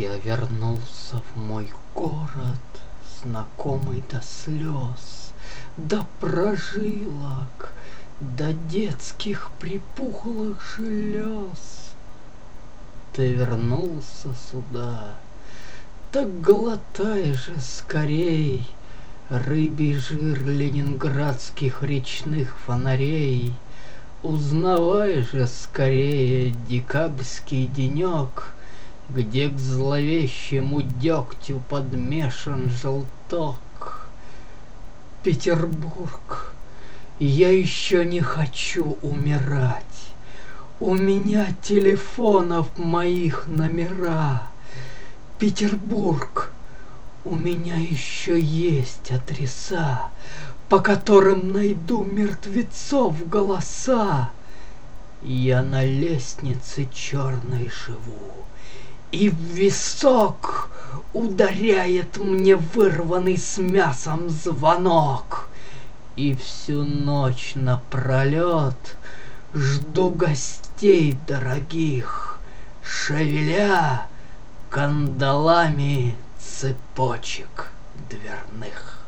Я вернулся в мой город, знакомый до слез, до прожилок, до детских припухлых желез. Ты вернулся сюда, так глотай же скорей рыбий жир ленинградских речных фонарей. Узнавай же скорее декабрьский денек, где к зловещему дегтю подмешан желток. Петербург, я еще не хочу умирать. У меня телефонов моих номера. Петербург, у меня еще есть адреса, по которым найду мертвецов голоса. Я на лестнице черной живу, и в висок ударяет мне вырванный с мясом звонок. И всю ночь напролет жду гостей дорогих, шевеля кандалами цепочек дверных.